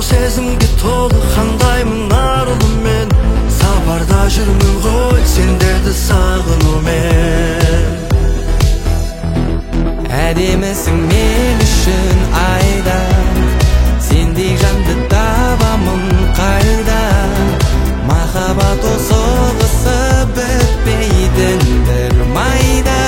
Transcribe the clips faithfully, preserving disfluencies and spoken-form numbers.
сезімге толы қандаймын арылым мен. Сапарда жүрмін ғой сендерді сағынумен. Әдемісің мен үшін айда, сендей жанды табамын қайда. Махаббат ол соғысып бітпейтін бір майда.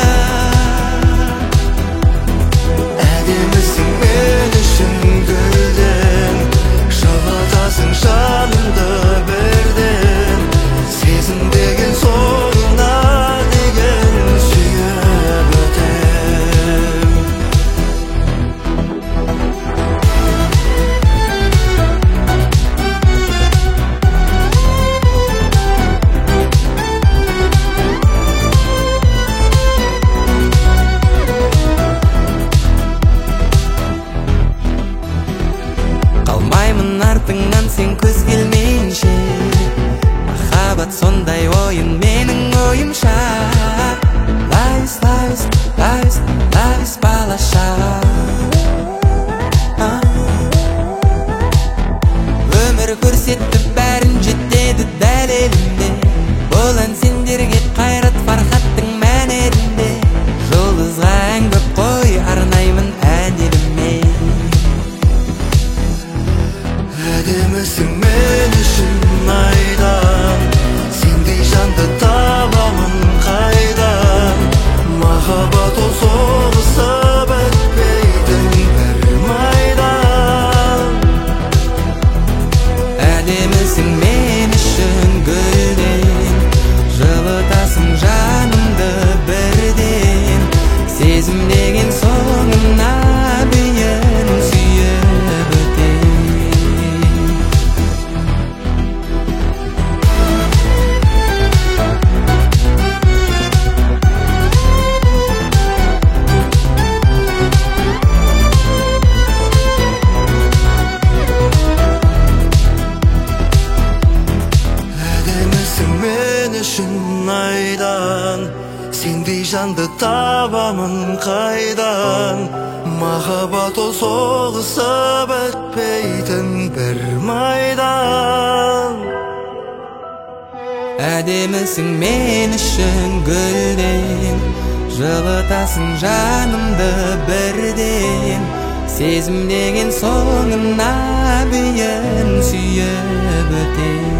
Әдемісің мен үшін гүлден, жылытасың жанымды бірден. Сезім деген соңына деген сүйіп өтем. Қалмаймын артыңнан сен көз келмейінше, махаббат сондай ойын менің ойымша. Лайс, лайс, лайс, лайс балаша. Өмір көрсетті бәрін жетеді дәлелінде. Бұл ән сендерге қайрат фархаттың мәнерінде. Жұлдызға ән көп қой арнаймын ән еліме. Әдемісің мен үшін айдан, сендей жанды табамын қайдан. Махаббат ол соғысып өтпейтін бір майдан. Әдемісің мен үшін гүлден, жылытасың жанымды бірден. Сезім деген соңына дейін сүйіп өтем. Әдемісің мен үшін айдан, сендей жанды табамын қайдан. Махаббат ол соғысып өтпейтін бір майдан. Әдемісің мен үшін гүлден, жылытасың жанымды бірден. Сезім деген соңына дейін сүйіп өтем.